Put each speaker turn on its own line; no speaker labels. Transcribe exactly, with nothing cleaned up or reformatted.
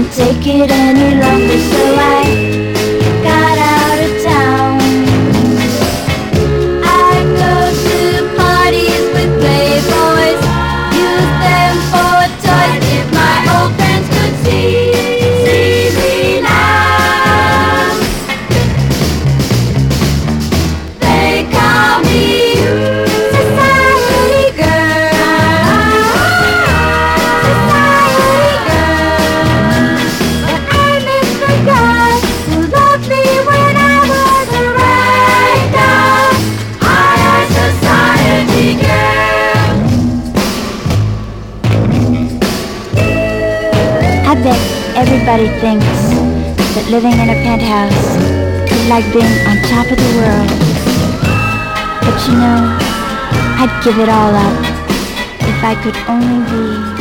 couldn't take it any longer, so I got out of town. I'd go to parties with playboys, use them for toys. If my old friends could see, see me now, they call me society girl, society girl. But I miss the guy who loved me when I was a rag doll. I am society girl. I bet everybody thinks that living in a penthouse is like being on top of the world. But you know, I'd give it all up if I could only be